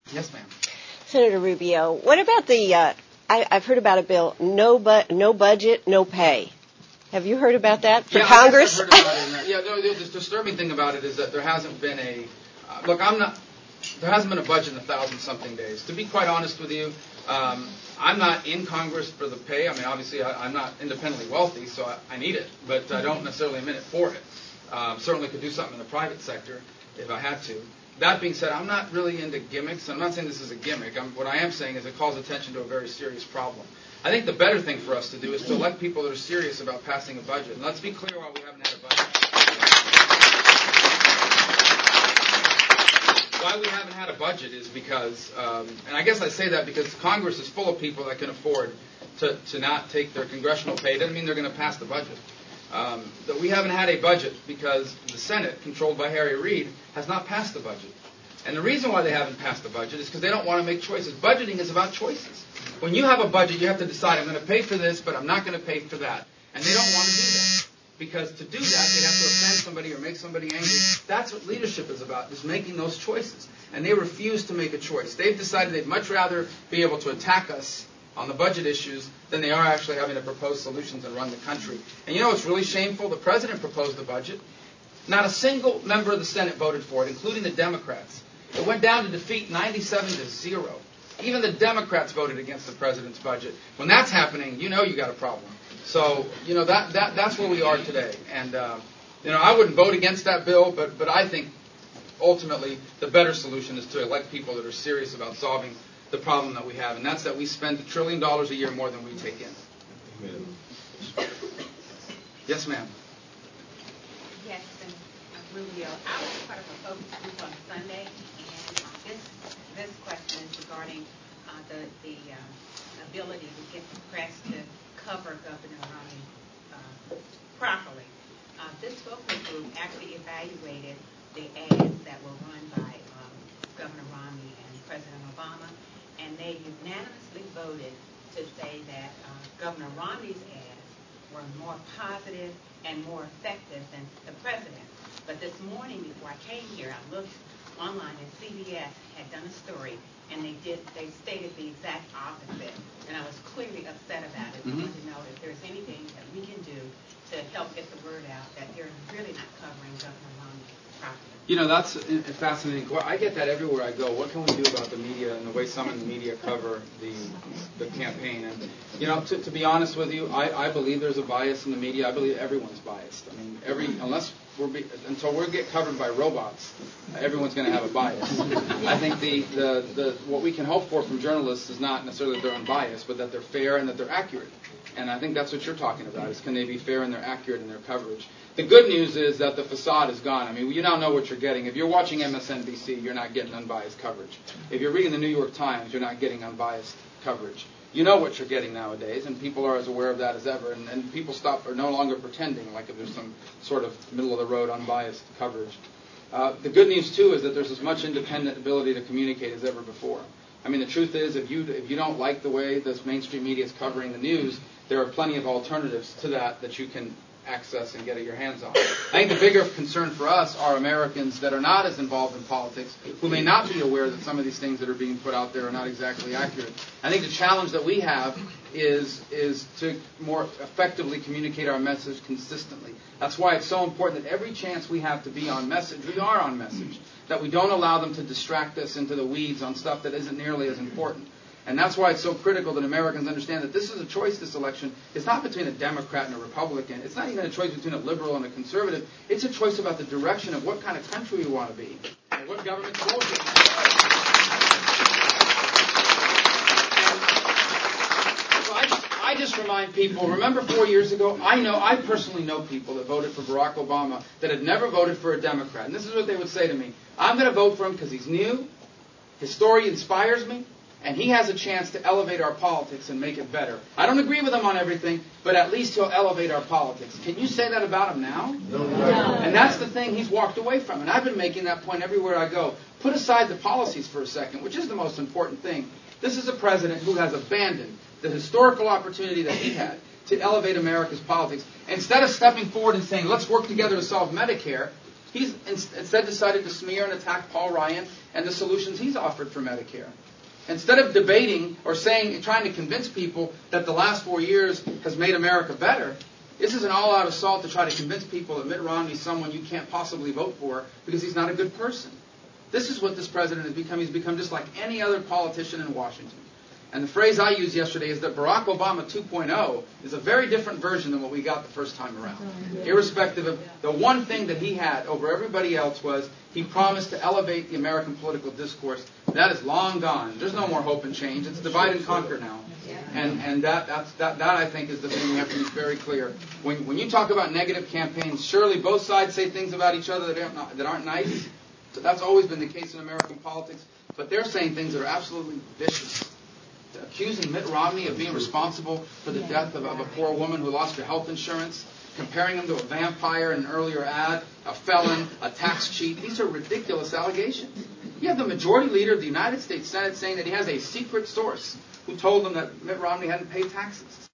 Yes, ma'am. Senator Rubio, what about the, I've heard about a bill, no budget, no pay. Have you heard about that for Congress? I've heard about it. The disturbing thing about it is that there hasn't been there hasn't been a budget in 1,000-something days. To be quite honest with you, I'm not in Congress for the pay. I mean, obviously, I'm not independently wealthy, so I need it, but I don't necessarily am in it for it. Certainly could do something in the private sector if I had to. That being said, I'm not really into gimmicks. I'm not saying this is a gimmick. What I am saying is it calls attention to a very serious problem. I think the better thing for us to do is to elect people that are serious about passing a budget. And let's be clear why we haven't had a budget. Why we haven't had a budget is because, and I guess I say that because Congress is full of people that can afford to not take their congressional pay. It doesn't mean they're going to pass the budget. That we haven't had a budget because the Senate, controlled by Harry Reid, has not passed the budget. And the reason why they haven't passed the budget is because they don't want to make choices. Budgeting is about choices. When you have a budget, you have to decide, I'm going to pay for this, but I'm not going to pay for that. And they don't want to do that. Because to do that, they have to offend somebody or make somebody angry. That's what leadership is about, is making those choices. And they refuse to make a choice. They've decided they'd much rather be able to attack us on the budget issues than they are actually having to propose solutions and run the country. And you know what's really shameful? The president proposed the budget. Not a single member of the Senate voted for it, including the Democrats. It went down to defeat 97-0. Even the Democrats voted against the president's budget. When that's happening, you know you got a problem. So, you know, that's where we are today. And, you know, I wouldn't vote against that bill, but I think ultimately the better solution is to elect people that are serious about solving the problem that we have, and that's that we spend $1 trillion a year more than we take in. Amen. Yes, ma'am. Yes, Rubio. I was part of a focus group on Sunday, and this question is regarding the ability to get the press to cover Governor Romney properly. This focus group actually evaluated the ads that were run by Governor Romney and President Obama, and they unanimously voted to say that Governor Romney's ads were more positive and more effective than the president. But this morning, before I came here, I looked online, and CBS had done a story, and they stated the exact opposite. And I was clearly upset about it. I wanted to know if there's anything that we can do to help get the word out that they're really not covering Governor Romney properly. You know, that's a fascinating question. I get that everywhere I go. What can we do about the media and the way some in the media cover the campaign? And, you know, to be honest with you, I believe there's a bias in the media. I believe everyone's biased. I mean, until we get covered by robots, everyone's going to have a bias. I think the what we can hope for from journalists is not necessarily that they're unbiased, but that they're fair and that they're accurate. And I think that's what you're talking about, is can they be fair and they're accurate in their coverage. The good news is that the facade is gone. I mean, you now know what you're getting. If you're watching MSNBC, you're not getting unbiased coverage. If you're reading the New York Times, you're not getting unbiased coverage. You know what you're getting nowadays, and people are as aware of that as ever. And people are no longer pretending like if there's some sort of middle-of-the-road unbiased coverage. The good news, too, is that there's as much independent ability to communicate as ever before. I mean, the truth is, if you don't like the way this mainstream media is covering the news, there are plenty of alternatives to that you can access and get your hands on. I think the bigger concern for us are Americans that are not as involved in politics, who may not be aware that some of these things that are being put out there are not exactly accurate. I think the challenge that we have is to more effectively communicate our message consistently. That's why it's so important that every chance we have to be on message, we are on message, that we don't allow them to distract us into the weeds on stuff that isn't nearly as important. And that's why it's so critical that Americans understand that this is a choice, this election. It's not between a Democrat and a Republican. It's not even a choice between a liberal and a conservative. It's a choice about the direction of what kind of country we want to be and what government goals we want. So I just remind people, remember 4 years ago, I personally know people that voted for Barack Obama that had never voted for a Democrat. And this is what they would say to me. I'm going to vote for him because he's new, his story inspires me, and he has a chance to elevate our politics and make it better. I don't agree with him on everything, but at least he'll elevate our politics. Can you say that about him now? No. And that's the thing he's walked away from. And I've been making that point everywhere I go. Put aside the policies for a second, which is the most important thing. This is a president who has abandoned the historical opportunity that he had to elevate America's politics. Instead of stepping forward and saying, let's work together to solve Medicare, he's instead decided to smear and attack Paul Ryan and the solutions he's offered for Medicare. Instead of debating or trying to convince people that the last 4 years has made America better, this is an all-out assault to try to convince people that Mitt Romney is someone you can't possibly vote for because he's not a good person. This is what this president has become. He's become just like any other politician in Washington. And the phrase I used yesterday is that Barack Obama 2.0 is a very different version than what we got the first time around. Irrespective of the one thing that he had over everybody else was he promised to elevate the American political discourse. That is long gone. There's no more hope and change. It's divide and conquer now. And that I think is the thing we have to be very clear. When you talk about negative campaigns, surely both sides say things about each other that aren't nice. So that's always been the case in American politics. But they're saying things that are absolutely vicious. Accusing Mitt Romney of being responsible for the death of a poor woman who lost her health insurance, comparing him to a vampire in an earlier ad, a felon, a tax cheat. These are ridiculous allegations. You have the majority leader of the United States Senate saying that he has a secret source who told him that Mitt Romney hadn't paid taxes.